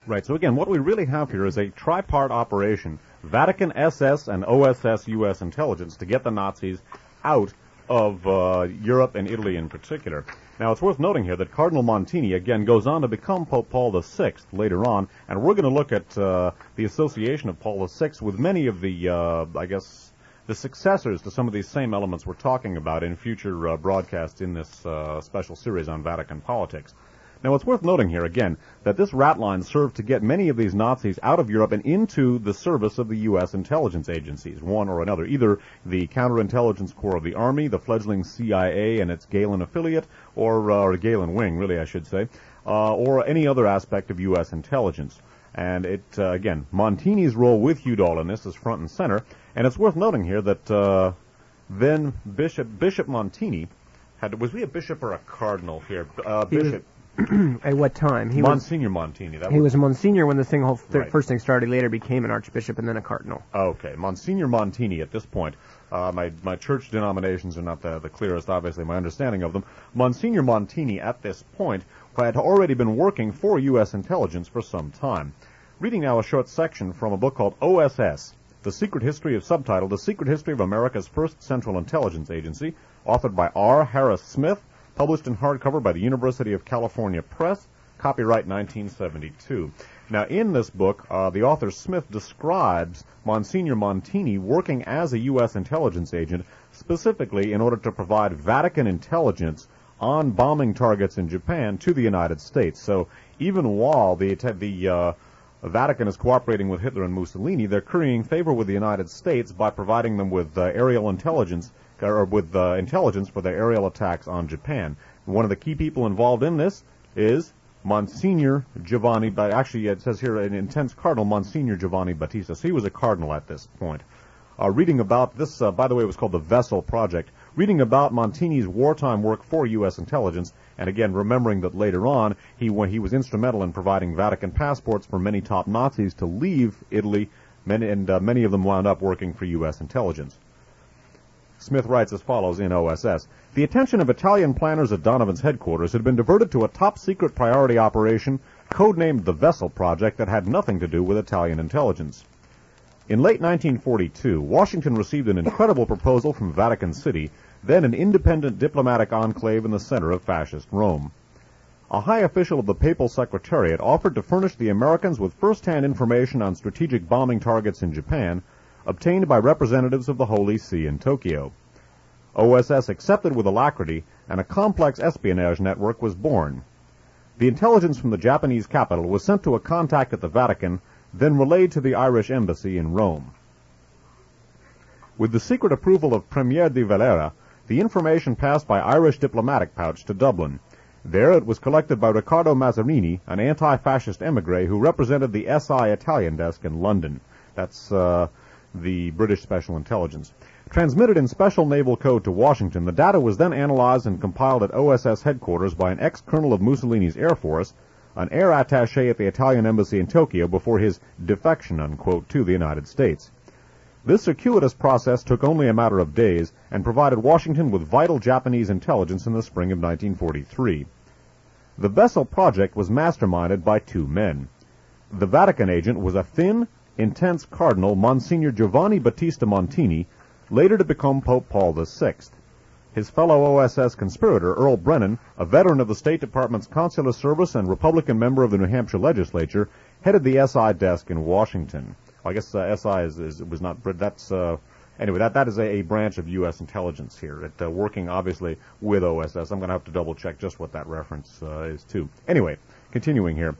Right, so again, what we really have here is a tripart operation, Vatican SS and OSS U.S. intelligence, to get the Nazis out of Europe and Italy in particular. Now, it's worth noting here that Cardinal Montini, again, goes on to become Pope Paul VI later on, and we're going to look at the association of Paul VI with many of the, the successors to some of these same elements we're talking about in future broadcasts in this special series on Vatican politics. Now, it's worth noting here, again, that this rat line served to get many of these Nazis out of Europe and into the service of the U.S. intelligence agencies, one or another, either the Counterintelligence Corps of the Army, the fledgling CIA and its Galen affiliate, or Galen wing, really, I should say, or any other aspect of U.S. intelligence. And it, again, Montini's role with Udall in this is front and center, and it's worth noting here that then Bishop Montini was he a bishop or a cardinal here? Bishop. At what time? Monsignor Montini. He was a Monsignor when this thing first thing started. Later became an Archbishop and then a Cardinal. Okay. Monsignor Montini at this point. My church denominations are not the clearest, obviously, my understanding of them. Monsignor Montini at this point had already been working for U.S. intelligence for some time. Reading now a short section from a book called OSS, The Secret History of Subtitled, The Secret History of America's First Central Intelligence Agency, authored by R. Harris Smith, published in hardcover by the University of California Press, copyright 1972. Now, in this book, the author Smith describes Monsignor Montini working as a U.S. intelligence agent, specifically in order to provide Vatican intelligence on bombing targets in Japan to the United States. So, even while the Vatican is cooperating with Hitler and Mussolini, they're currying favor with the United States by providing them with aerial intelligence, or with intelligence for their aerial attacks on Japan. One of the key people involved in this is Monsignor Giovanni, but actually it says here an intense cardinal, Monsignor Giovanni Battista. So he was a cardinal at this point. Reading about this, by the way, it was called the Vessel Project. Reading about Montini's wartime work for U.S. intelligence, and again remembering that later on he was instrumental in providing Vatican passports for many top Nazis to leave Italy, many of them wound up working for U.S. intelligence. Smith writes as follows in OSS. The attention of Italian planners at Donovan's headquarters had been diverted to a top-secret priority operation codenamed the Vessel Project that had nothing to do with Italian intelligence. In late 1942, Washington received an incredible proposal from Vatican City, then an independent diplomatic enclave in the center of fascist Rome. A high official of the Papal Secretariat offered to furnish the Americans with first-hand information on strategic bombing targets in Japan, obtained by representatives of the Holy See in Tokyo. OSS accepted with alacrity, and a complex espionage network was born. The intelligence from the Japanese capital was sent to a contact at the Vatican, then relayed to the Irish embassy in Rome. With the secret approval of Premier de Valera, the information passed by Irish diplomatic pouch to Dublin. There it was collected by Riccardo Mazzarini, an anti-fascist émigré who represented the SI Italian desk in London. That's the British Special Intelligence. Transmitted in special naval code to Washington, the data was then analyzed and compiled at OSS headquarters by an ex-colonel of Mussolini's Air Force, an air attaché at the Italian embassy in Tokyo before his defection, unquote, to the United States. This circuitous process took only a matter of days and provided Washington with vital Japanese intelligence in the spring of 1943. The Vessel Project was masterminded by two men. The Vatican agent was a thin, intense cardinal, Monsignor Giovanni Battista Montini, later to become Pope Paul VI. His fellow OSS conspirator, Earl Brennan, a veteran of the State Department's consular service and Republican member of the New Hampshire legislature, headed the SI desk in Washington. I guess SI was not, that's, anyway, that is a branch of U.S. intelligence here, working obviously with OSS. I'm going to have to double check just what that reference is to. Anyway, continuing here.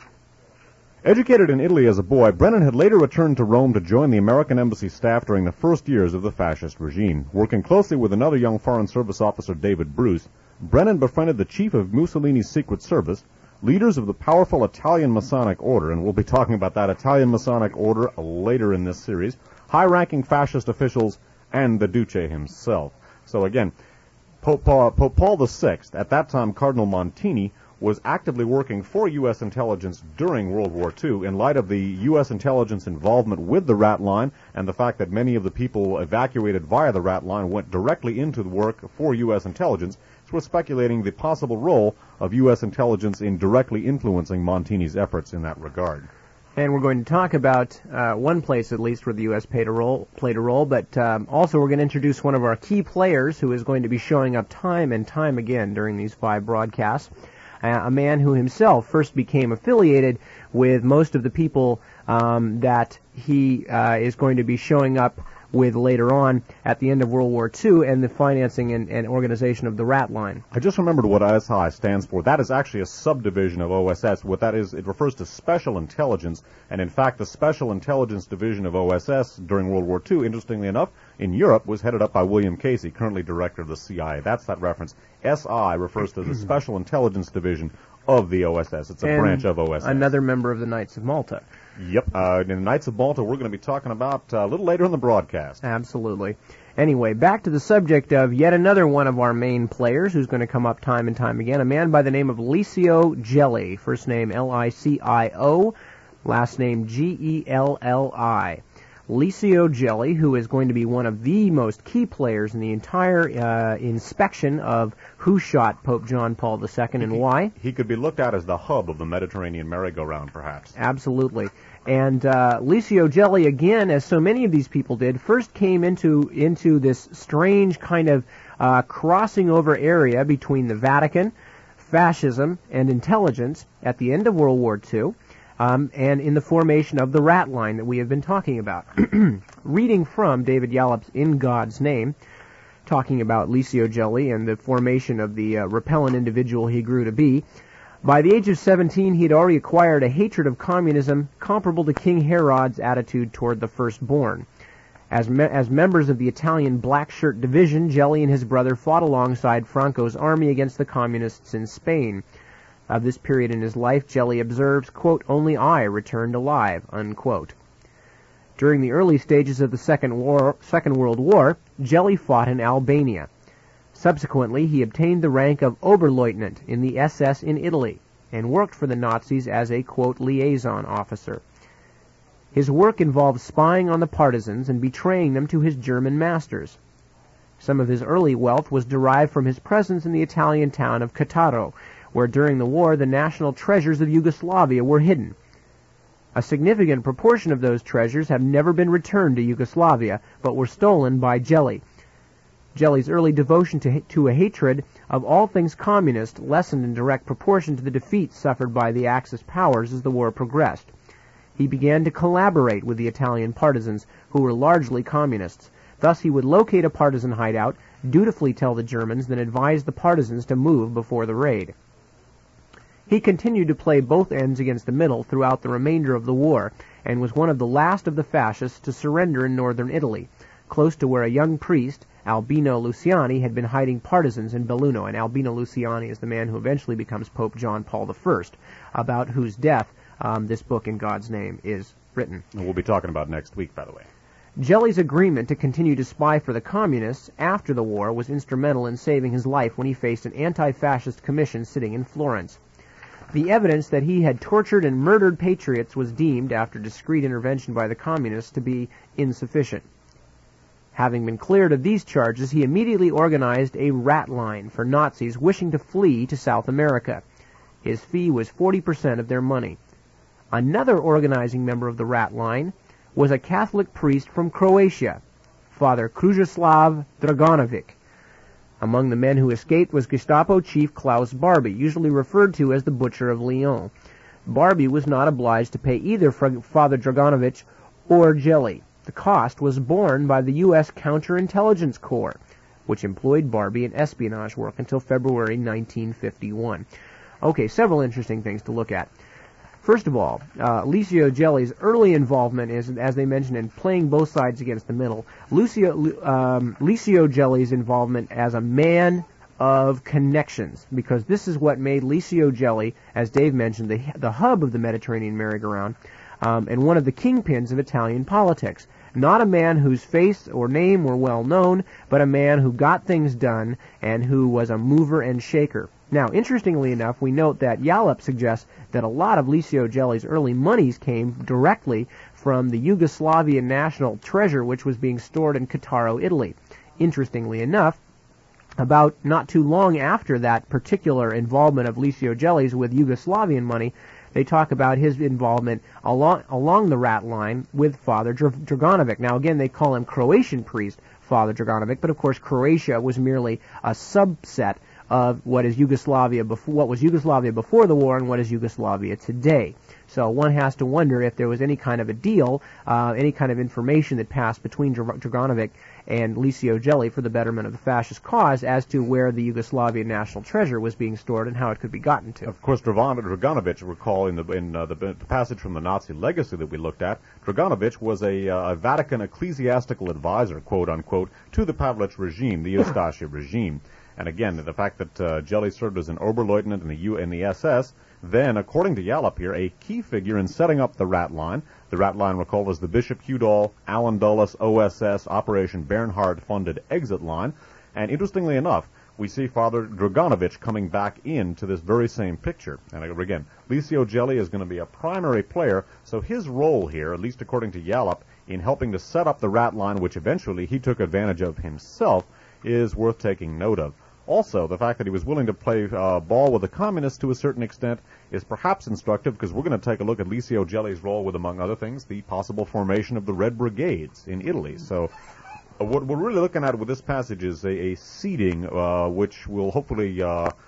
Educated in Italy as a boy, Brennan had later returned to Rome to join the American embassy staff during the first years of the fascist regime. Working closely with another young Foreign Service officer, David Bruce, Brennan befriended the chief of Mussolini's Secret Service, leaders of the powerful Italian Masonic Order, and we'll be talking about that Italian Masonic Order later in this series, high-ranking fascist officials, and the Duce himself. So again, Pope Paul VI, at that time Cardinal Montini, was actively working for U.S. intelligence during World War II in light of the U.S. intelligence involvement with the Rat Line and the fact that many of the people evacuated via the Rat Line went directly into the work for U.S. intelligence. It's worth speculating the possible role of U.S. intelligence in directly influencing Montini's efforts in that regard. And we're going to talk about one place, at least, where the U.S. played a role, but also we're going to introduce one of our key players who is going to be showing up time and time again during these 5 broadcasts, a man who himself first became affiliated with most of the people that he is going to be showing up with later on at the end of World War II and the financing and organization of the Rat Line. I just remembered what SI stands for. That is actually a subdivision of OSS. What that is, it refers to Special Intelligence, and in fact the Special Intelligence Division of OSS during World War II, interestingly enough, in Europe was headed up by William Casey, currently director of the CIA. That's that reference. SI refers to the Special Intelligence Division of the OSS. It's a branch of OSS. Another member of the Knights of Malta. Yep. In the Knights of Malta, we're going to be talking about a little later in the broadcast. Absolutely. Anyway, back to the subject of yet another one of our main players who's going to come up time and time again, a man by the name of Licio Gelli. First name Licio, last name Gelli. Licio Gelli, who is going to be one of the most key players in the entire inspection of who shot Pope John Paul II and why. He could be looked at as the hub of the Mediterranean merry-go-round, perhaps. Absolutely. And Licio Gelli, again, as so many of these people did, first came into this strange kind of crossing over area between the Vatican, fascism, and intelligence at the end of World War II. And in the formation of the Rat Line that we have been talking about. Reading from David Yallop's In God's Name, talking about Licio Gelli and the formation of the repellent individual he grew to be, by the age of 17 he had already acquired a hatred of communism comparable to King Herod's attitude toward the firstborn. As members of the Italian Black Shirt Division, Gelli and his brother fought alongside Franco's army against the communists in Spain. Of this period in his life, Gelli observes, quote, "Only I returned alive," unquote. During the early stages of the Second World War, Gelli fought in Albania. Subsequently, he obtained the rank of Oberleutnant in the SS in Italy and worked for the Nazis as a, quote, liaison officer. His work involved spying on the partisans and betraying them to his German masters. Some of his early wealth was derived from his presence in the Italian town of Cattaro, where during the war the national treasures of Yugoslavia were hidden. A significant proportion of those treasures have never been returned to Yugoslavia, but were stolen by Gelli. Gelli's early devotion to a hatred of all things communist lessened in direct proportion to the defeats suffered by the Axis powers as the war progressed. He began to collaborate with the Italian partisans, who were largely communists. Thus he would locate a partisan hideout, dutifully tell the Germans, then advise the partisans to move before the raid. He continued to play both ends against the middle throughout the remainder of the war, and was one of the last of the fascists to surrender in northern Italy, close to where a young priest, Albino Luciani, had been hiding partisans in Belluno. And Albino Luciani is the man who eventually becomes Pope John Paul I, about whose death this book In God's Name is written. And we'll be talking about next week, by the way. Gelli's agreement to continue to spy for the communists after the war was instrumental in saving his life when he faced an anti-fascist commission sitting in Florence. The evidence that he had tortured and murdered patriots was deemed, after discreet intervention by the communists, to be insufficient. Having been cleared of these charges, he immediately organized a rat line for Nazis wishing to flee to South America. His fee was 40% of their money. Another organizing member of the rat line was a Catholic priest from Croatia, Father Krujoslav Draganovic. Among the men who escaped was Gestapo chief Klaus Barbie, usually referred to as the Butcher of Lyon. Barbie was not obliged to pay either Father Draganovic or Gelli. The cost was borne by the U.S. Counterintelligence Corps, which employed Barbie in espionage work until February 1951. Okay, several interesting things to look at. First of all, Licio Gelli's early involvement is, as they mentioned, in playing both sides against the middle. Licio Gelli's involvement as a man of connections, because this is what made Licio Gelli, as Dave mentioned, the hub of the Mediterranean merry-go-round, and one of the kingpins of Italian politics. Not a man whose face or name were well known, but a man who got things done and who was a mover and shaker. Now, interestingly enough, we note that Yallop suggests that a lot of Licio Gelli's early monies came directly from the Yugoslavian national treasure, which was being stored in Cattaro, Italy. Interestingly enough, about not too long after that particular involvement of Licio Gelli's with Yugoslavian money, they talk about his involvement along the rat line with Father Draganovic. Now, again, they call him Croatian priest Father Draganovic, but of course Croatia was merely a subset of what was Yugoslavia before the war and what is Yugoslavia today. So one has to wonder if there was any kind of a deal, any kind of information that passed between Draganovic and Licio Gelli for the betterment of the fascist cause as to where the Yugoslavian national treasure was being stored and how it could be gotten to. Of course, Draganovic, recall in the passage from the Nazi legacy that we looked at, Draganovic was a Vatican ecclesiastical advisor, quote unquote, to the Pavlich regime, the Ustasha regime. And again, the fact that Gelli served as an Oberleutnant in the SS, then, according to Yallop here, a key figure in setting up the rat line. The rat line, recall, was the Bishop Udall, Allen Dulles, OSS, Operation Bernhard-funded exit line. And interestingly enough, we see Father Draganovic coming back into this very same picture. And again, Licio Gelli is going to be a primary player, so his role here, at least according to Yallop, in helping to set up the rat line, which eventually he took advantage of himself, is worth taking note of. Also, the fact that he was willing to play ball with the communists to a certain extent is perhaps instructive, because we're going to take a look at Licio Gelli's role with, among other things, the possible formation of the Red Brigades in Italy. So what we're really looking at with this passage is a seeding which will hopefully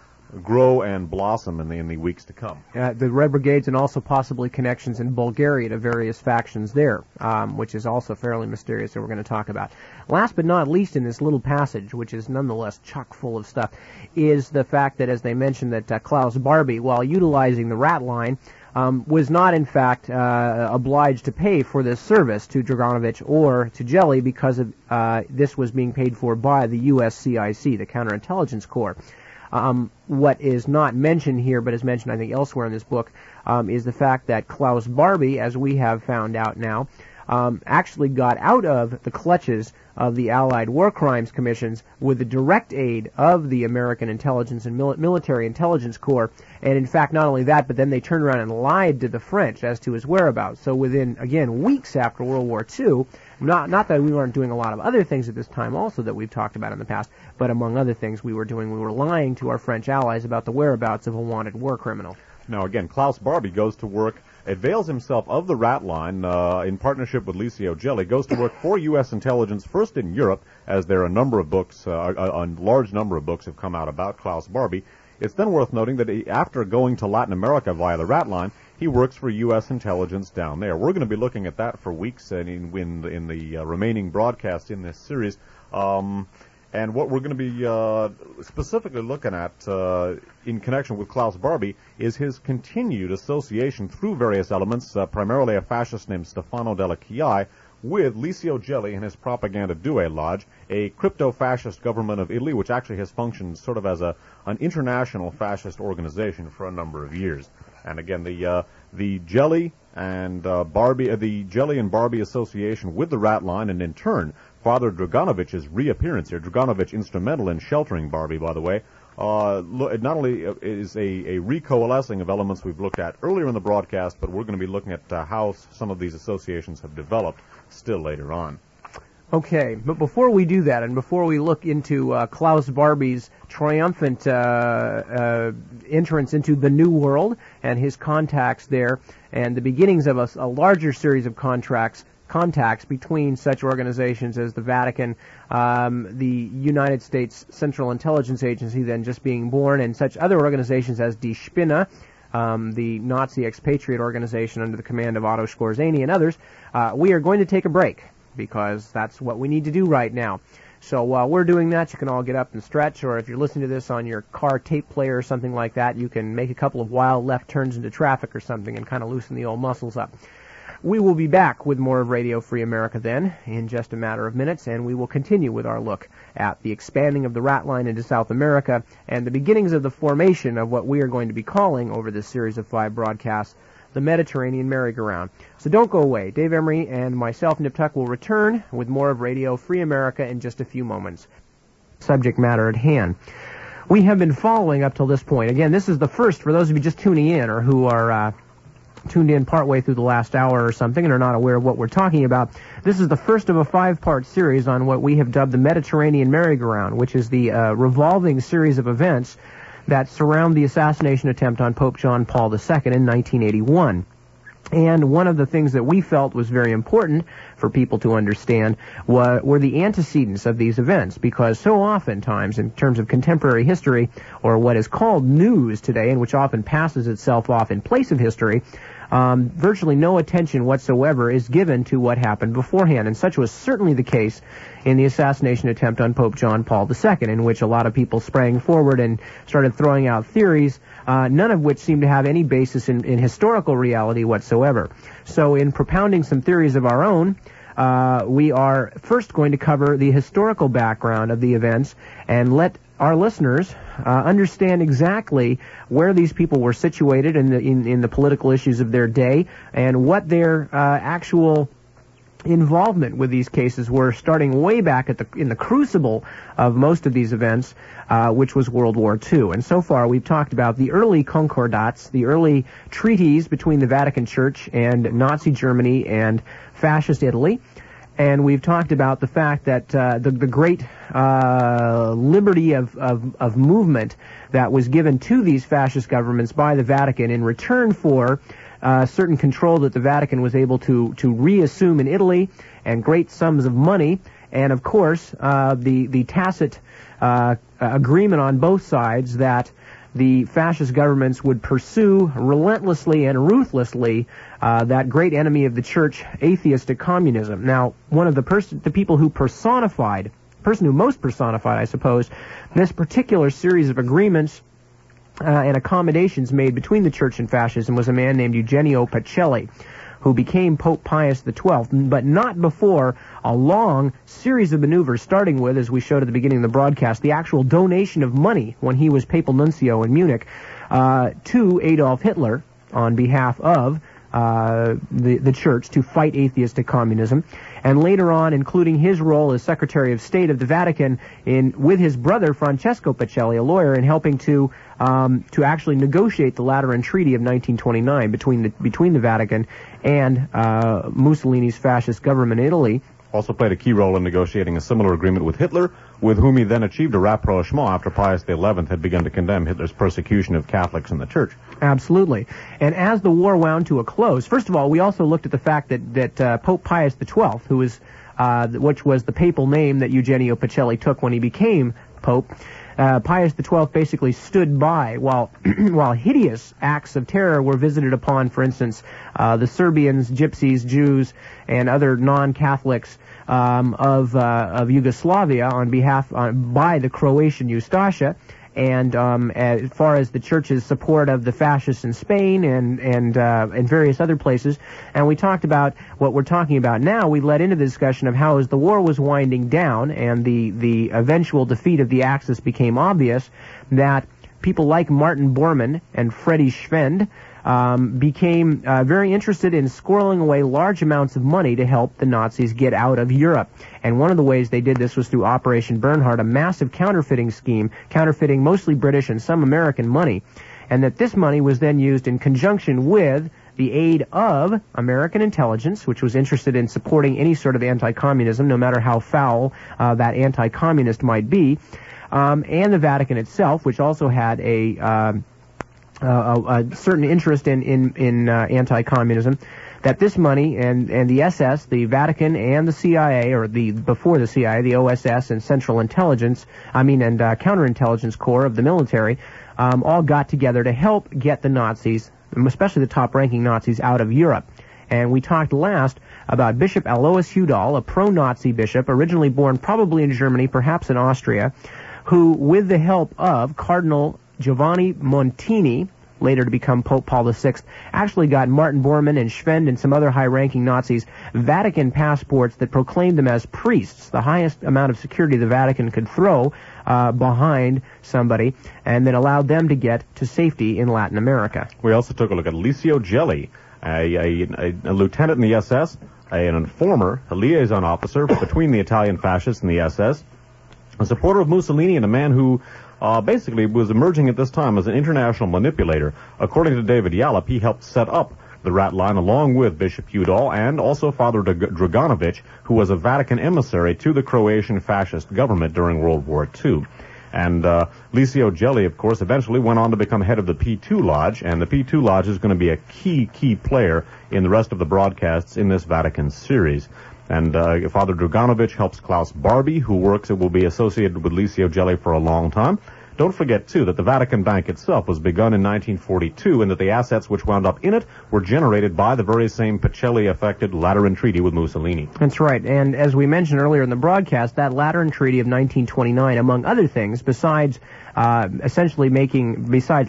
grow and blossom in the weeks to come. The Red Brigades and also possibly connections in Bulgaria to various factions there, which is also fairly mysterious that we're going to talk about. Last but not least in this little passage, which is nonetheless chock full of stuff, is the fact that, as they mentioned, that Klaus Barbie, while utilizing the rat line, was not, in fact, obliged to pay for this service to Draganovic or to Gelli because of this was being paid for by the USCIC, the Counterintelligence Corps. What is not mentioned here, but is mentioned, I think, elsewhere in this book, is the fact that Klaus Barbie, as we have found out now, actually got out of the clutches of the Allied War Crimes Commissions with the direct aid of the American Intelligence and Military Intelligence Corps. And in fact, not only that, but then they turned around and lied to the French as to his whereabouts. So within, again, weeks after World War II, not that we weren't doing a lot of other things at this time also that we've talked about in the past, but among other things we were lying to our French allies about the whereabouts of a wanted war criminal. Now, again, Klaus Barbie goes to work, avails himself of the rat line in partnership with Licio Gelli, goes to work for U.S. intelligence, first in Europe, as there are a number of books, a large number of books have come out about Klaus Barbie. It's then worth noting that after going to Latin America via the rat line, he works for U.S. intelligence down there. We're going to be looking at that for weeks in the remaining broadcast in this series. And what we're going to be specifically looking at in connection with Klaus Barbie is his continued association through various elements, primarily a fascist named Stefano Della Chiai, with Licio Gelli and his Propaganda Due Lodge, a crypto-fascist government of Italy, which actually has functioned sort of as an international fascist organization for a number of years. And again, the Gelli and Barbie association with the rat line, and in turn, Father Draganovic's reappearance here, Draganovic instrumental in sheltering Barbie, by the way, it not only is a recoalescing of elements we've looked at earlier in the broadcast, but we're going to be looking at how some of these associations have developed still later on. Okay, but before we do that, and before we look into Klaus Barbie's triumphant entrance into the New World and his contacts there, and the beginnings of a larger series of contacts between such organizations as the Vatican, the United States Central Intelligence Agency then just being born, and such other organizations as Die Spinne, the Nazi expatriate organization under the command of Otto Skorzeny and others, we are going to take a break, because that's what we need to do right now. So while we're doing that, you can all get up and stretch, or if you're listening to this on your car tape player or something like that, you can make a couple of wild left turns into traffic or something and kind of loosen the old muscles up. We will be back with more of Radio Free America then, in just a matter of minutes, and we will continue with our look at the expanding of the rat line into South America and the beginnings of the formation of what we are going to be calling, over this series of 5 broadcasts, the Mediterranean merry-go-round. So don't go away. Dave Emery and myself, Nip Tuck, will return with more of Radio Free America in just a few moments. Subject matter at hand. We have been following up till this point. Again, this is the first, for those of you just tuning in or who are tuned in partway through the last hour or something and are not aware of what we're talking about, this is the first of a 5-part series on what we have dubbed the Mediterranean Merry-Go-Round, which is the revolving series of events that surround the assassination attempt on Pope John Paul II in 1981. And one of the things that we felt was very important for people to understand were the antecedents of these events, because so oftentimes, in terms of contemporary history, or what is called news today, and which often passes itself off in place of history, virtually no attention whatsoever is given to what happened beforehand. And such was certainly the case in the assassination attempt on Pope John Paul II, in which a lot of people sprang forward and started throwing out theories, none of which seem to have any basis in historical reality whatsoever. So in propounding some theories of our own, we are first going to cover the historical background of the events and let our listeners understand exactly where these people were situated in the political issues of their day and what their actual involvement with these cases were, starting way back in the crucible of most of these events, which was World War II. And so far we've talked about the early concordats, the early treaties between the Vatican Church and Nazi Germany and fascist Italy. And we've talked about the fact that the great liberty of movement that was given to these fascist governments by the Vatican in return for certain control that the Vatican was able to reassume in Italy, and great sums of money, and of course the tacit agreement on both sides that the fascist governments would pursue relentlessly and ruthlessly that great enemy of the church, atheistic communism. Now, one of the people who most personified, I suppose, this particular series of agreements and accommodations made between the church and fascism was a man named Eugenio Pacelli, who became Pope Pius XII, but not before a long series of maneuvers, starting with, as we showed at the beginning of the broadcast, the actual donation of money when he was papal nuncio in Munich to Adolf Hitler on behalf of the church to fight atheistic communism, and later on including his role as Secretary of State of the Vatican with his brother Francesco Pacelli, a lawyer, in helping to actually negotiate the Lateran Treaty of 1929 between the Vatican and Mussolini's fascist government in Italy. Also played a key role in negotiating a similar agreement with Hitler, with whom he then achieved a rapprochement after Pius XI had begun to condemn Hitler's persecution of Catholics in the church. Absolutely. And as the war wound to a close, first of all, we also looked at the fact that Pope Pius XII, which was the papal name that Eugenio Pacelli took when he became Pope, Pius XII basically stood by while hideous acts of terror were visited upon, for instance, the Serbians, Gypsies, Jews, and other non-Catholics of Yugoslavia by the Croatian Ustasha. And as far as the church's support of the fascists in Spain and various other places, and we talked about what we're talking about now. We led into the discussion of how, as the war was winding down and the eventual defeat of the Axis became obvious, that people like Martin Bormann and Freddie Schwend became very interested in squirreling away large amounts of money to help the Nazis get out of Europe. And one of the ways they did this was through Operation Bernhard, a massive counterfeiting scheme, counterfeiting mostly British and some American money. And that this money was then used in conjunction with the aid of American intelligence, which was interested in supporting any sort of anti-communism, no matter how foul that anti-communist might be, and the Vatican itself, which also had a certain interest in anti-communism, that this money and the SS, the Vatican, and the CIA, or before the CIA, the OSS and Central Intelligence, and Counterintelligence Corps of the military, all got together to help get the Nazis, especially the top-ranking Nazis, out of Europe. And we talked last about Bishop Alois Hudal, a pro-Nazi bishop, originally born probably in Germany, perhaps in Austria, who, with the help of Cardinal Giovanni Montini, later to become Pope Paul VI, actually got Martin Bormann and Schwend and some other high-ranking Nazis Vatican passports that proclaimed them as priests, the highest amount of security the Vatican could throw behind somebody, and then allowed them to get to safety in Latin America. We also took a look at Licio Gelli, a lieutenant in the SS, an informer, a liaison officer between the Italian fascists and the SS, a supporter of Mussolini, and a man who basically was emerging at this time as an international manipulator. According to David Yallop, he helped set up the rat line, along with Bishop Udall and also Father Draganovic, who was a Vatican emissary to the Croatian fascist government during World War II. And Licio Gelli, of course, eventually went on to become head of the P2 Lodge, and the P2 Lodge is going to be a key player in the rest of the broadcasts in this Vatican series. And Father Draganovic helps Klaus Barbie, who will be associated with Licio Gelli for a long time. Don't forget, too, that the Vatican Bank itself was begun in 1942 and that the assets which wound up in it were generated by the very same Pacelli-affected Lateran Treaty with Mussolini. That's right. And as we mentioned earlier in the broadcast, that Lateran Treaty of 1929, among other things, besides literally making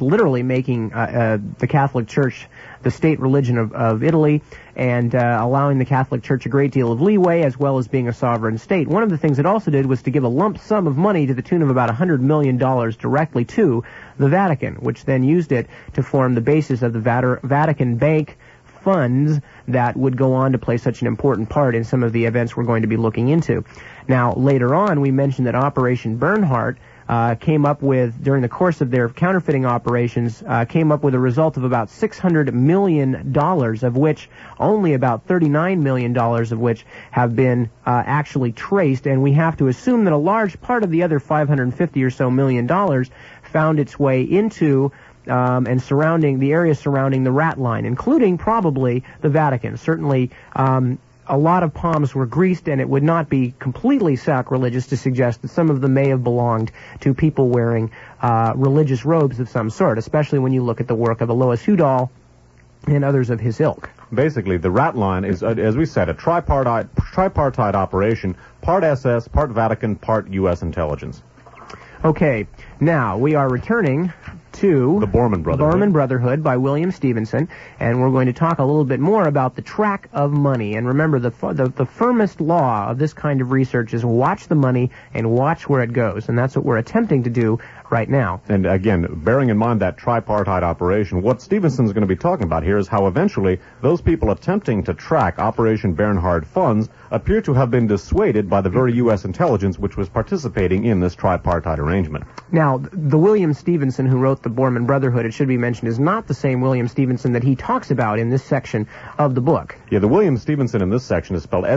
the Catholic Church the state religion of Italy and allowing the Catholic Church a great deal of leeway as well as being a sovereign state. One of the things it also did was to give a lump sum of money to the tune of about $100 million directly to the Vatican, which then used it to form the basis of the Vatican Bank funds that would go on to play such an important part in some of the events we're going to be looking into. Now, later on, we mentioned that Operation Bernhardt came up with, during the course of their counterfeiting operations, came up with a result of about $600 million, of which only about $39 million of which have been actually traced, and we have to assume that a large part of the other $550 or so million found its way into and surrounding the area surrounding the rat line, including probably the Vatican. Certainly, a lot of palms were greased, and it would not be completely sacrilegious to suggest that some of them may have belonged to people wearing religious robes of some sort, especially when you look at the work of Alois Udall and others of his ilk. Basically, the rat line is, as we said, a tripartite operation, part SS, part Vatican, part U.S. intelligence. Okay, now we are returning to The Borman Brotherhood. Borman Brotherhood by William Stevenson, and we're going to talk a little bit more about the track of money. And remember, the firmest law of this kind of research is watch the money and watch where it goes, and that's what we're attempting to do right now. And again, bearing in mind that tripartite operation, what Stevenson's going to be talking about here is how eventually those people attempting to track Operation Bernhard funds appear to have been dissuaded by the very U.S. intelligence which was participating in this tripartite arrangement. Now, the William Stevenson who wrote the Borman Brotherhood, it should be mentioned, is not the same William Stevenson that he talks about in this section of the book. Yeah, the William Stevenson in this section is spelled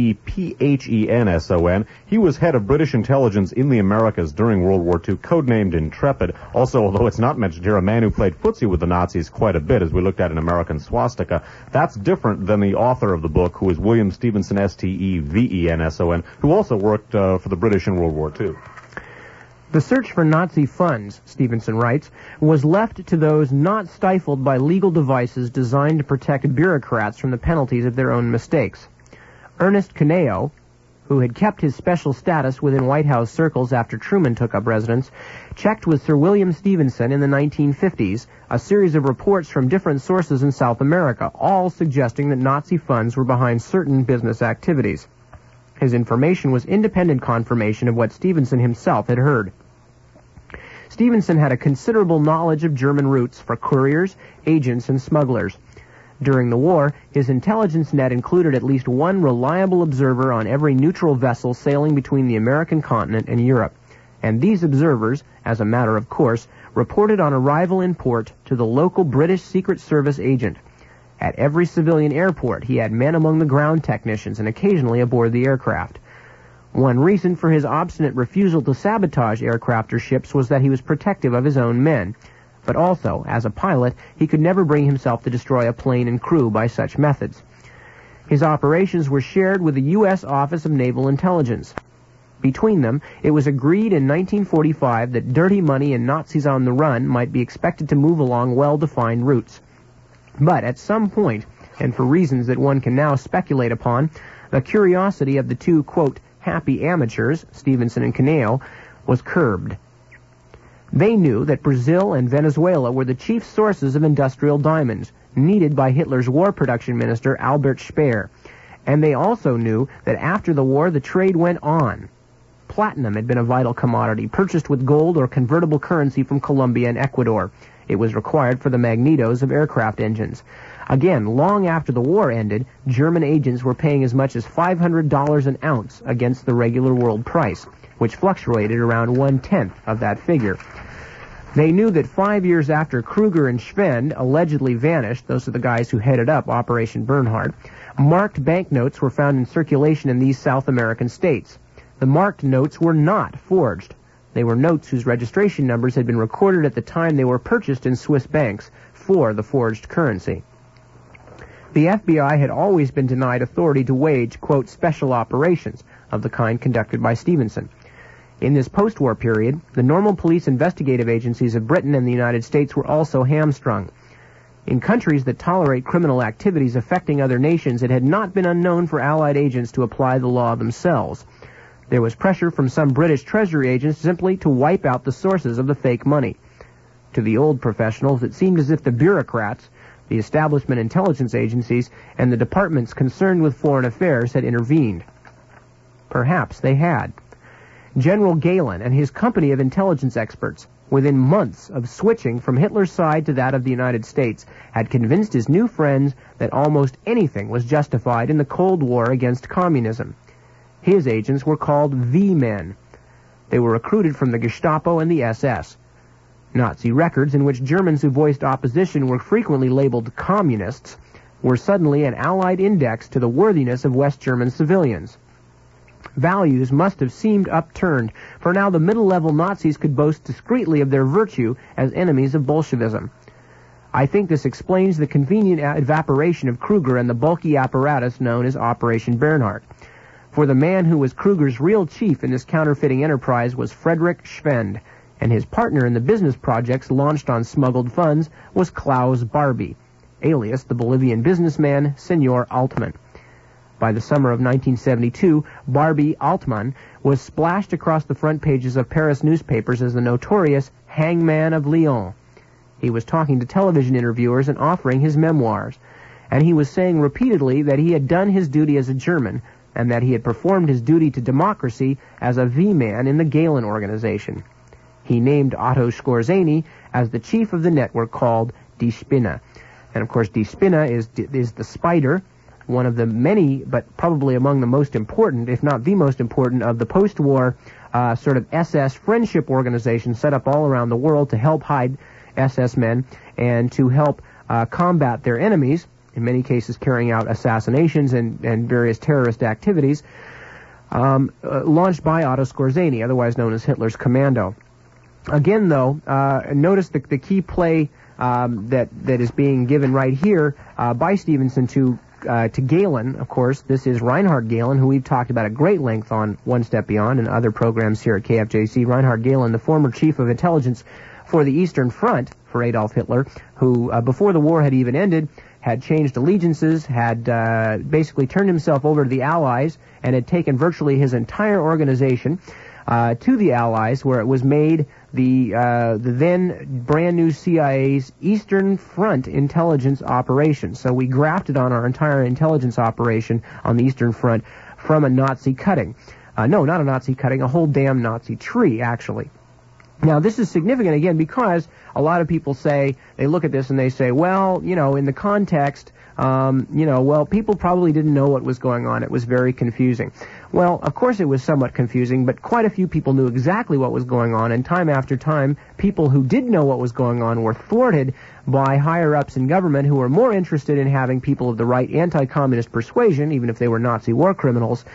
Stephenson. He was head of British intelligence in the Americas during World War II, codenamed Intrepid. Also, although it's not mentioned here, a man who played footsie with the Nazis quite a bit, as we looked at an American swastika. That's different than the author of the book, who is William Stevenson, Stephenson, who also worked for the British in World War II. The search for Nazi funds, Stevenson writes, was left to those not stifled by legal devices designed to protect bureaucrats from the penalties of their own mistakes. Ernest Caneo, who had kept his special status within White House circles after Truman took up residence, checked with Sir William Stevenson in the 1950s a series of reports from different sources in South America, all suggesting that Nazi funds were behind certain business activities. His information was independent confirmation of what Stevenson himself had heard. Stevenson had a considerable knowledge of German routes for couriers, agents, and smugglers. During the war, his intelligence net included at least one reliable observer on every neutral vessel sailing between the American continent and Europe. And these observers, as a matter of course, reported on arrival in port to the local British Secret Service agent. At every civilian airport, he had men among the ground technicians and occasionally aboard the aircraft. One reason for his obstinate refusal to sabotage aircraft or ships was that he was protective of his own men. But also, as a pilot, he could never bring himself to destroy a plane and crew by such methods. His operations were shared with the U.S. Office of Naval Intelligence. Between them, it was agreed in 1945 that dirty money and Nazis on the run might be expected to move along well-defined routes. But at some point, and for reasons that one can now speculate upon, the curiosity of the two, quote, happy amateurs, Stevenson and Caneo, was curbed. They knew that Brazil and Venezuela were the chief sources of industrial diamonds, needed by Hitler's war production minister Albert Speer. And they also knew that after the war the trade went on. Platinum had been a vital commodity, purchased with gold or convertible currency from Colombia and Ecuador. It was required for the magnetos of aircraft engines. Again, long after the war ended, German agents were paying as much as $500 an ounce against the regular world price, which fluctuated around 1/10 of that figure. They knew that 5 years after Kruger and Schwend allegedly vanished, those are the guys who headed up Operation Bernhard, marked banknotes were found in circulation in these South American states. The marked notes were not forged. They were notes whose registration numbers had been recorded at the time they were purchased in Swiss banks for the forged currency. The FBI had always been denied authority to wage, quote, special operations of the kind conducted by Stevenson. In this post-war period, the normal police investigative agencies of Britain and the United States were also hamstrung. In countries that tolerate criminal activities affecting other nations, it had not been unknown for Allied agents to apply the law themselves. There was pressure from some British Treasury agents simply to wipe out the sources of the fake money. To the old professionals, it seemed as if the bureaucrats, the establishment intelligence agencies, and the departments concerned with foreign affairs had intervened. Perhaps they had. General Gehlen and his company of intelligence experts, within months of switching from Hitler's side to that of the United States, had convinced his new friends that almost anything was justified in the Cold War against communism. His agents were called V-men. They were recruited from the Gestapo and the SS. Nazi records in which Germans who voiced opposition were frequently labeled communists were suddenly an Allied index to the worthiness of West German civilians. Values must have seemed upturned, for now the middle-level Nazis could boast discreetly of their virtue as enemies of Bolshevism. I think this explains the convenient evaporation of Kruger and the bulky apparatus known as Operation Bernhard. For the man who was Kruger's real chief in this counterfeiting enterprise was Friedrich Schwend, and his partner in the business projects launched on smuggled funds was Klaus Barbie, alias the Bolivian businessman Senor Altman. By the summer of 1972, Barbie Altman was splashed across the front pages of Paris newspapers as the notorious Hangman of Lyon. He was talking to television interviewers and offering his memoirs, and he was saying repeatedly that he had done his duty as a German and that he had performed his duty to democracy as a V-man in the Gehlen organization. He named Otto Skorzeny as the chief of the network called Die Spinne. And of course, Die Spinne is the spider, one of the many, but probably among the most important, if not the most important, of the post-war sort of SS friendship organizations set up all around the world to help hide SS men and to help combat their enemies, in many cases carrying out assassinations and various terrorist activities, launched by Otto Skorzeny, otherwise known as Hitler's Commando. Again, though, notice the key play that is being given right here by Stevenson to Gehlen. Of course, this is Reinhard Gehlen, who we've talked about at great length on One Step Beyond and other programs here at KFJC. Reinhard Gehlen, the former chief of intelligence for the Eastern Front for Adolf Hitler, who, before the war had even ended, had changed allegiances, had basically turned himself over to the Allies, and had taken virtually his entire organization to the Allies, where it was made the then brand new CIA's Eastern Front intelligence operation. So we grafted on our entire intelligence operation on the Eastern Front from a Nazi cutting. No, not a Nazi cutting, a whole damn Nazi tree, actually. Now, this is significant, again, because a lot of people say, they look at this and they say, well, you know, in the context, well, people probably didn't know what was going on. It was very confusing. Well, of course it was somewhat confusing, but quite a few people knew exactly what was going on, and time after time, people who did know what was going on were thwarted by higher-ups in government who were more interested in having people of the right anti-communist persuasion, even if they were Nazi war criminals,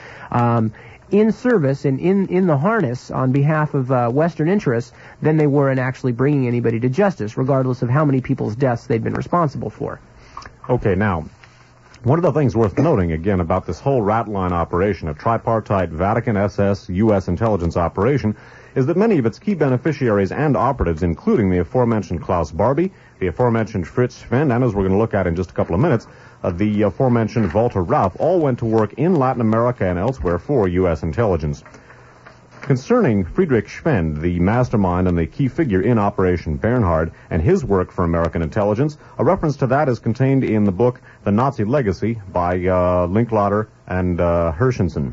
in service and in the harness on behalf of Western interests than they were in actually bringing anybody to justice, regardless of how many people's deaths they'd been responsible for. Okay, now, one of the things worth noting, again, about this whole rat line operation, a tripartite Vatican SS U.S. intelligence operation, is that many of its key beneficiaries and operatives, including the aforementioned Klaus Barbie, the aforementioned Fritz Schwend, and as we're going to look at in just a couple of minutes, the aforementioned Walter Rauff, all went to work in Latin America and elsewhere for U.S. intelligence. Concerning Friedrich Schwend, the mastermind and the key figure in Operation Bernhard, and his work for American intelligence, a reference to that is contained in the book The Nazi Legacy by Linklater and Ashenson.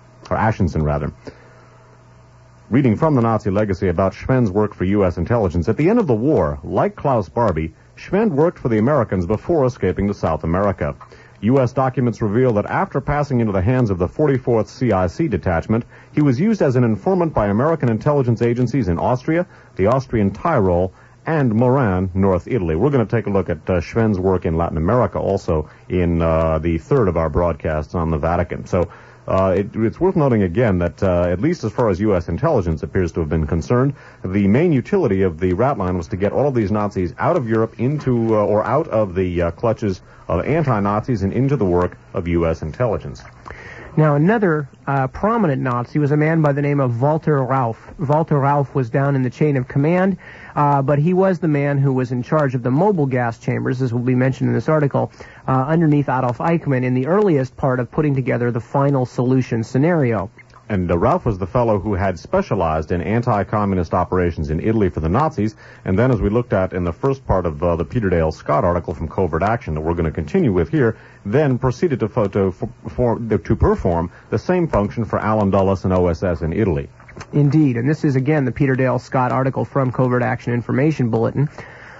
Reading from The Nazi Legacy about Schwend's work for U.S. intelligence, at the end of the war, like Klaus Barbie, Schwend worked for the Americans before escaping to South America. U.S. documents reveal that after passing into the hands of the 44th CIC detachment, he was used as an informant by American intelligence agencies in Austria, the Austrian Tyrol, and Moran, North Italy. We're going to take a look at Schwenn's work in Latin America also in the third of our broadcasts on the Vatican. So it's worth noting again that at least as far as U.S. intelligence appears to have been concerned, the main utility of the rat line was to get all of these Nazis out of Europe into or out of the clutches of anti-Nazis and into the work of U.S. intelligence. Now, another prominent Nazi was a man by the name of Walter Rauff. Walter Rauff was down in the chain of command, but he was the man who was in charge of the mobile gas chambers, as will be mentioned in this article, underneath Adolf Eichmann in the earliest part of putting together the final solution scenario. And Rauff was the fellow who had specialized in anti-communist operations in Italy for the Nazis, and then as we looked at in the first part of the Peter Dale Scott article from Covert Action that we're going to continue with here, then proceeded to perform the same function for Allen Dulles and OSS in Italy. Indeed, and this is again the Peter Dale Scott article from Covert Action Information Bulletin.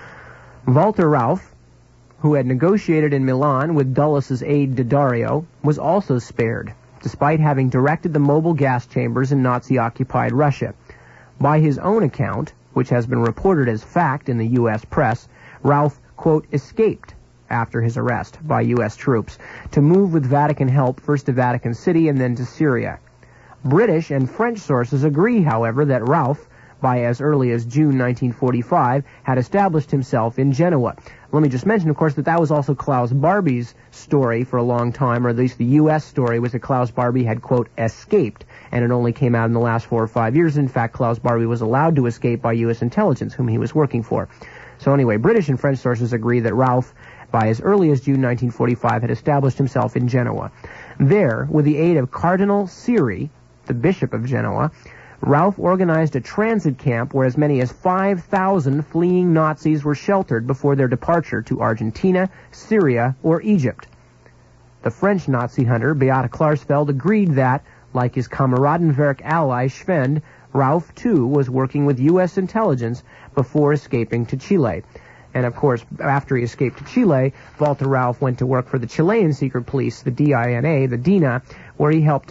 Walter Rauff, who had negotiated in Milan with Dulles' aide Daddario, was also spared, despite having directed the mobile gas chambers in Nazi-occupied Russia. By his own account, which has been reported as fact in the U.S. press, Rauff, quote, escaped after his arrest by U.S. troops to move with Vatican help first to Vatican City and then to Syria. British and French sources agree, however, that Rauff, by as early as June 1945, had established himself in Genoa. Let me just mention, of course, that was also Klaus Barbie's story for a long time, or at least the U.S. story was that Klaus Barbie had, quote, escaped, and it only came out in the last 4 or 5 years. In fact, Klaus Barbie was allowed to escape by U.S. intelligence, whom he was working for. So anyway, British and French sources agree that Rauff, by as early as June 1945, had established himself in Genoa. There, with the aid of Cardinal Siri, the Bishop of Genoa, Rauff organized a transit camp where as many as 5,000 fleeing Nazis were sheltered before their departure to Argentina, Syria, or Egypt. The French Nazi hunter, Beate Klarsfeld, agreed that, like his Kameradenwerk ally Schwend, Rauff, too, was working with U.S. intelligence before escaping to Chile. And, of course, after he escaped to Chile, Walter Rauff went to work for the Chilean secret police, the DINA, the DINA, where he helped to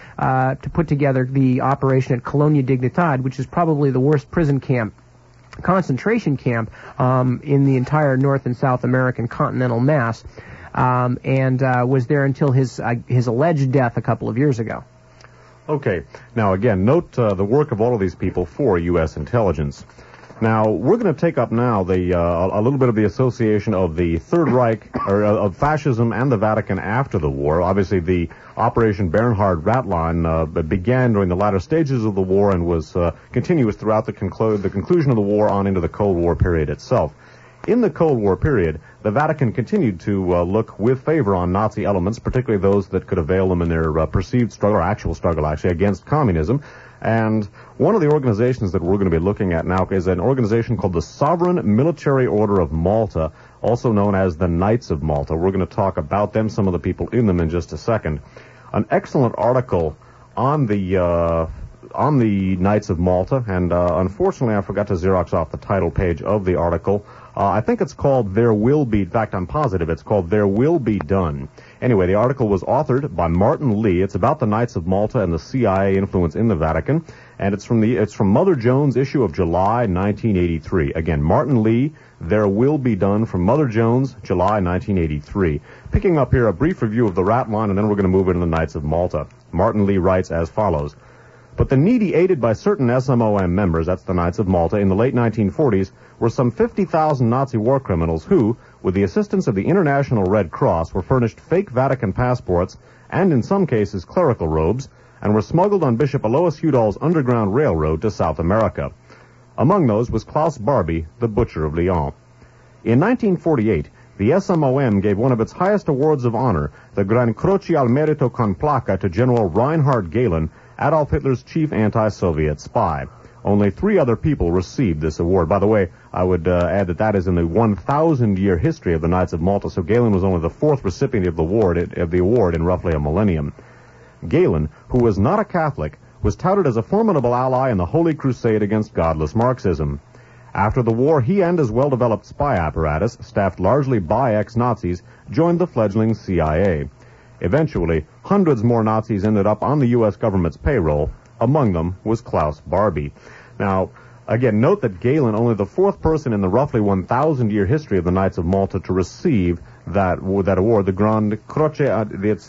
put together the operation at Colonia Dignidad, which is probably the worst prison camp, concentration camp, in the entire North and South American continental mass, and was there until his alleged death a couple of years ago. Okay. Now, again, note the work of all of these people for U.S. intelligence. Now, we're going to take up now a little bit of the association of the Third Reich, or of fascism and the Vatican after the war. Obviously, the Operation Bernhard Ratline began during the latter stages of the war and was continuous throughout the conclusion of the war on into the Cold War period itself. In the Cold War period, the Vatican continued to look with favor on Nazi elements, particularly those that could avail them in their perceived struggle, or actual struggle, actually, against communism. And one of the organizations that we're going to be looking at now is an organization called the Sovereign Military Order of Malta, also known as the Knights of Malta. We're going to talk about them, some of the people in them, in just a second. An excellent article on the Knights of Malta, and unfortunately I forgot to Xerox off the title page of the article. I think it's called There Will Be, in fact I'm positive it's called There Will Be Done. Anyway, the article was authored by Martin Lee. It's about the Knights of Malta and the CIA influence in the Vatican, and it's from Mother Jones issue of July 1983. Again, Martin Lee, There Will Be Done, from Mother Jones, July 1983. Picking up here a brief review of the rat line, and then we're going to move into the Knights of Malta. Martin Lee writes as follows. But the needy, aided by certain SMOM members, that's the Knights of Malta, in the late 1940s, were some 50,000 Nazi war criminals who, with the assistance of the International Red Cross, were furnished fake Vatican passports and, in some cases, clerical robes, and were smuggled on Bishop Alois Udall's Underground Railroad to South America. Among those was Klaus Barbie, the Butcher of Lyon. In 1948, the SMOM gave one of its highest awards of honor, the Gran Croce al Merito con Placa, to General Reinhard Gehlen, Adolf Hitler's chief anti-Soviet spy. Only 3 other people received this award. By the way, I would add that is in the 1,000-year history of the Knights of Malta, so Gehlen was only the 4th recipient of the award in roughly a millennium. Gehlen, who was not a Catholic, was touted as a formidable ally in the Holy Crusade against godless Marxism. After the war, he and his well-developed spy apparatus, staffed largely by ex-Nazis, joined the fledgling CIA. Eventually, hundreds more Nazis ended up on the U.S. government's payroll. Among them was Klaus Barbie. Now, again, note that Galen, only the fourth person in the roughly 1,000-year history of the Knights of Malta to receive that award, the Gran Croce al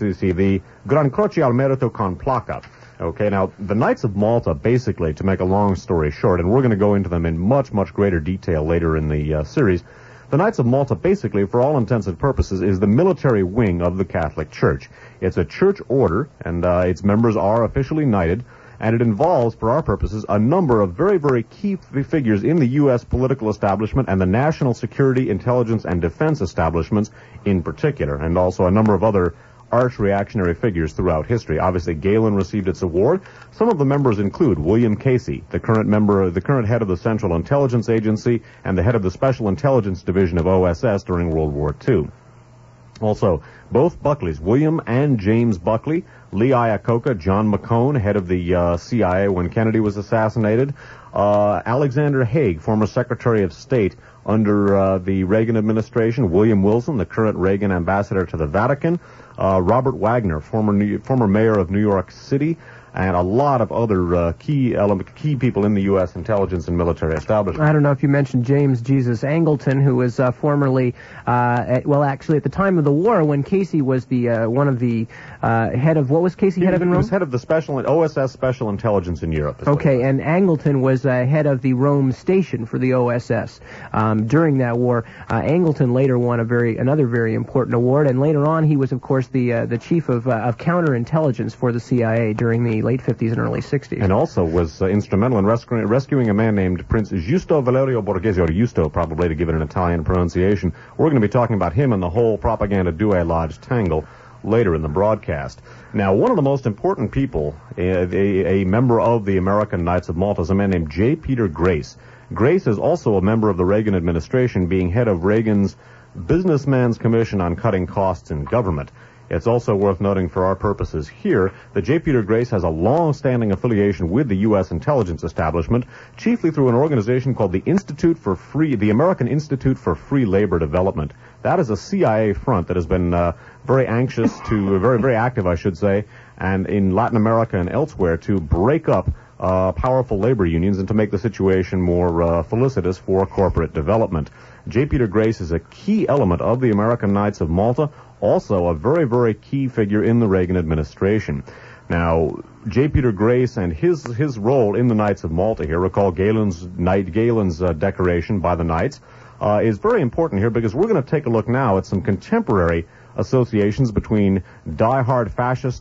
Merito con Placa. Okay, now, the Knights of Malta, basically, to make a long story short, and we're going to go into them in much, much greater detail later in the series, the Knights of Malta, basically, for all intents and purposes, is the military wing of the Catholic Church. It's a church order, and its members are officially knighted, and it involves, for our purposes, a number of very, very key figures in the U.S. political establishment and the national security, intelligence, and defense establishments in particular, and also a number of other arch-reactionary figures throughout history. Obviously, Galen received its award. Some of the members include William Casey, the current head of the Central Intelligence Agency and the head of the Special Intelligence Division of OSS during World War II. Also, both Buckleys, William and James Buckley, Lee Iacocca, John McCone, head of the CIA when Kennedy was assassinated, Alexander Haig, former Secretary of State under the Reagan administration, William Wilson, the current Reagan ambassador to the Vatican, Robert Wagner, former mayor of New York City, and a lot of other key people in the U.S. intelligence and military establishment. I don't know if you mentioned James Jesus Angleton, who was formerly, actually at the time of the war, when Casey was the one of the head of, what was Casey head of in Rome? He was head of the OSS Special Intelligence in Europe. Okay, and Angleton was head of the Rome station for the OSS during that war. Angleton later won another very important award, and later on he was, of course, the chief of counterintelligence for the CIA during the late 50s and early 60s. And also was instrumental in rescuing a man named Prince Giusto Valerio Borghese, or Giusto probably to give it an Italian pronunciation. We're going to be talking about him and the whole propaganda Due Lodge tangle later in the broadcast. Now, one of the most important people, a member of the American Knights of Malta, is a man named J. Peter Grace. Grace is also a member of the Reagan administration, being head of Reagan's Businessman's Commission on Cutting Costs in Government. It's also worth noting for our purposes here that J. Peter Grace has a long-standing affiliation with the U.S. intelligence establishment, chiefly through an organization called the American Institute for Free Labor Development. That is a CIA front that has been very active, I should say, and in Latin America and elsewhere to break up powerful labor unions and to make the situation more felicitous for corporate development. J. Peter Grace is a key element of the American Knights of Malta, also a very, very key figure in the Reagan administration. Now, J. Peter Grace and his role in the Knights of Malta here, recall Galen's decoration by the Knights, is very important here because we're going to take a look now at some contemporary associations between die-hard fascist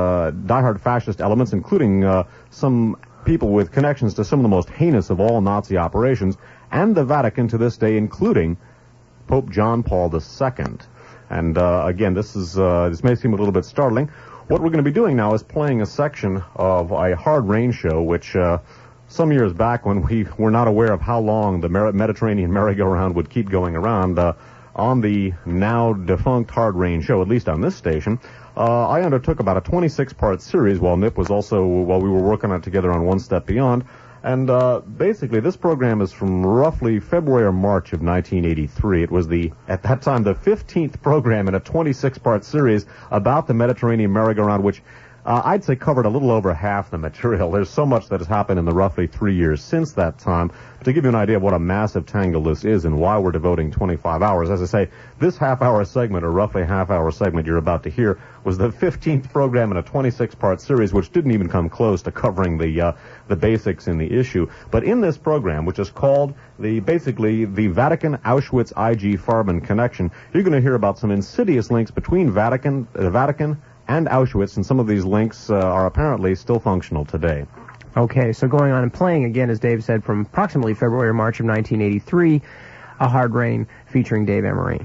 elements, including some people with connections to some of the most heinous of all Nazi operations, and the Vatican to this day, including Pope John Paul II. And again, this may seem a little bit startling. What we're going to be doing now is playing a section of a Hard Rain show, which some years back, when we were not aware of how long the Mediterranean merry-go-round would keep going around, on the now defunct Hard Rain show, at least on this station, I undertook about a 26-part series while we were working on it together on One Step Beyond. And basically, this program is from roughly February or March of 1983. It was at that time, the 15th program in a 26-part series about the Mediterranean merry-go-round, which I'd say covered a little over half the material. There's so much that has happened in the roughly 3 years since that time. To give you an idea of what a massive tangle this is and why we're devoting 25 hours, as I say, this half-hour segment, or roughly half-hour segment you're about to hear, was the 15th program in a 26-part series, which didn't even come close to covering the basics in the issue. But in this program, which is called the Vatican Auschwitz IG Farben connection, you're going to hear about some insidious links between the Vatican and Auschwitz, and some of these links are apparently still functional today. Okay, so going on and playing again, as Dave said, from approximately February or March of 1983, A Hard Rain featuring Dave Emery.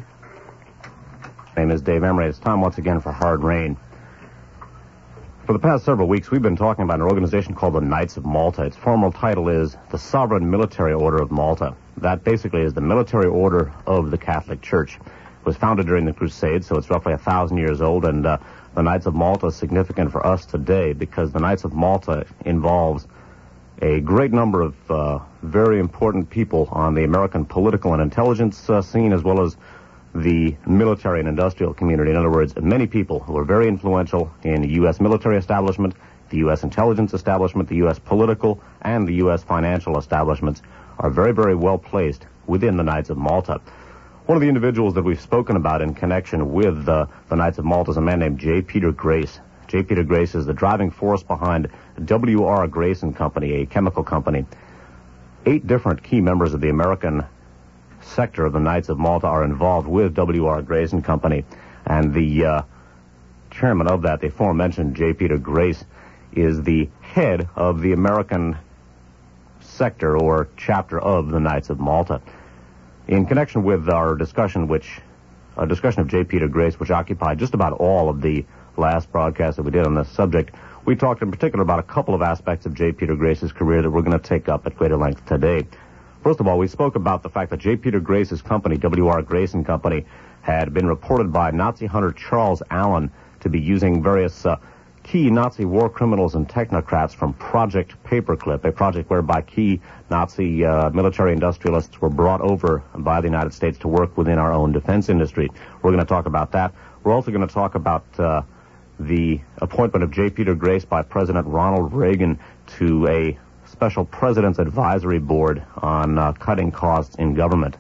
My name is Dave Emery. It's time once again for Hard Rain. For the past several weeks, we've been talking about an organization called the Knights of Malta. Its formal title is the Sovereign Military Order of Malta. That basically is the military order of the Catholic Church. It was founded during the Crusades, so it's roughly 1,000 years old, and the Knights of Malta is significant for us today because the Knights of Malta involves a great number of very important people on the American political and intelligence scene, as well as the military and industrial community. In other words, many people who are very influential in the U.S. military establishment, the U.S. intelligence establishment, the U.S. political, and the U.S. financial establishments are very, very well placed within the Knights of Malta. One of the individuals that we've spoken about in connection with the Knights of Malta is a man named J. Peter Grace. J. Peter Grace is the driving force behind W.R. Grace & Company, a chemical company. 8 different key members of the American sector of the Knights of Malta are involved with W.R. Grace & Company, and the chairman of that, the aforementioned J. Peter Grace, is the head of the American sector or chapter of the Knights of Malta. In connection with our discussion of J. Peter Grace, which occupied just about all of the last broadcast that we did on this subject, we talked in particular about a couple of aspects of J. Peter Grace's career that we're going to take up at greater length today. First of all, we spoke about the fact that J. Peter Grace's company, W.R. Grace & Company, had been reported by Nazi hunter Charles Allen to be using various key Nazi war criminals and technocrats from Project Paperclip, a project whereby key Nazi military industrialists were brought over by the United States to work within our own defense industry. We're going to talk about that. We're also going to talk about the appointment of J. Peter Grace by President Ronald Reagan to a Special President's Advisory Board on cutting costs in government.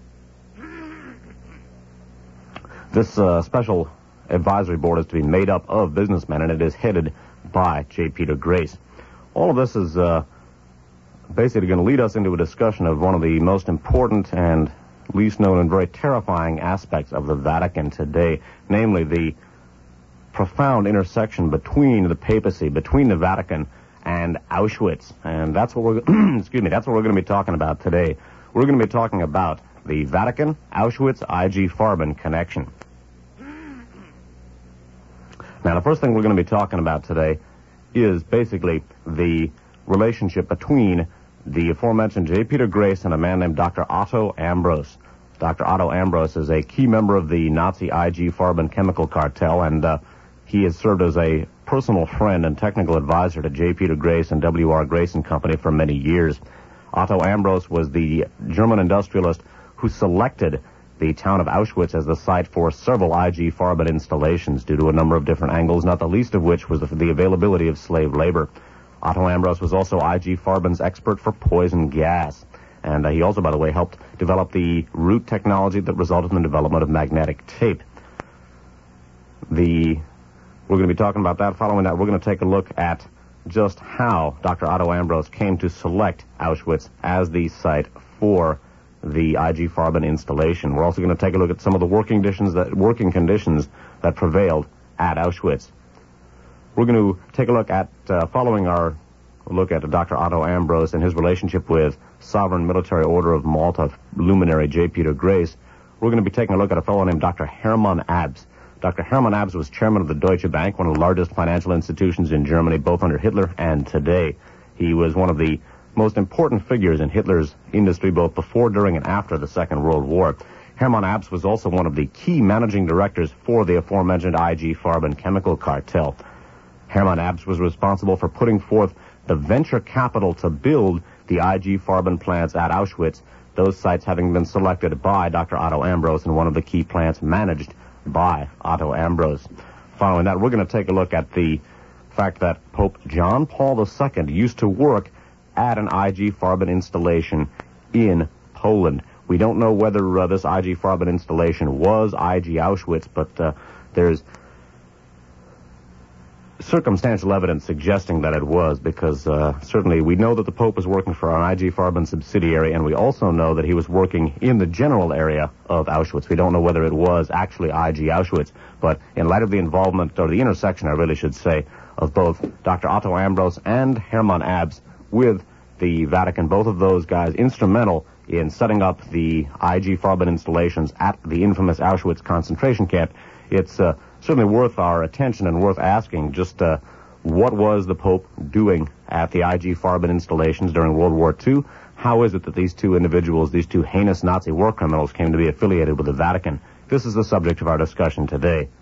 This special advisory board is to be made up of businessmen, and it is headed by J. Peter Grace. All of this is basically going to lead us into a discussion of one of the most important and least known and very terrifying aspects of the Vatican today, namely the profound intersection between the papacy, between the Vatican and Auschwitz. And that's what we're that's what we're going to be talking about today. We're going to be talking about the Vatican, Auschwitz, IG Farben connection. Now, the first thing we're going to be talking about today is basically the relationship between the aforementioned J. Peter Grace and a man named Dr. Otto Ambros. Dr. Otto Ambros is a key member of the Nazi IG Farben chemical cartel, and he has served as a personal friend and technical advisor to J. Peter Grace and W.R. Grace & Company for many years. Otto Ambros was the German industrialist who selected the town of Auschwitz as the site for several IG Farben installations due to a number of different angles, not the least of which was the availability of slave labor. Otto Ambros was also IG Farben's expert for poison gas. And he also, by the way, helped develop the root technology that resulted in the development of magnetic tape. We're going to be talking about that. Following that, we're going to take a look at just how Dr. Otto Ambros came to select Auschwitz as the site for the IG Farben installation. We're also going to take a look at some of the working conditions that prevailed at Auschwitz. We're going to take a look at, following our look at Dr. Otto Ambros and his relationship with Sovereign Military Order of Malta luminary J. Peter Grace, we're going to be taking a look at a fellow named Dr. Hermann Abs. Dr. Hermann Abs was chairman of the Deutsche Bank, one of the largest financial institutions in Germany, both under Hitler and today. He was one of the most important figures in Hitler's industry, both before, during, and after the Second World War. Hermann Abs was also one of the key managing directors for the aforementioned IG Farben chemical cartel. Hermann Abs was responsible for putting forth the venture capital to build the IG Farben plants at Auschwitz, those sites having been selected by Dr. Otto Ambros and one of the key plants managed by Otto Ambros. Following that, we're going to take a look at the fact that Pope John Paul II used to work at an IG Farben installation in Poland. We don't know whether this IG Farben installation was IG Auschwitz, but there's circumstantial evidence suggesting that it was, because certainly we know that the Pope was working for an IG Farben subsidiary, and we also know that he was working in the general area of Auschwitz. We don't know whether it was actually IG Auschwitz, but in light of the involvement, or the intersection, I really should say, of both Dr. Otto Ambros and Hermann Abs with the Vatican, both of those guys instrumental in setting up the IG Farben installations at the infamous Auschwitz concentration camp, it's certainly worth our attention and worth asking just what was the Pope doing at the IG Farben installations during World War II? How is it that these two individuals, these two heinous Nazi war criminals, came to be affiliated with the Vatican? This is the subject of our discussion today.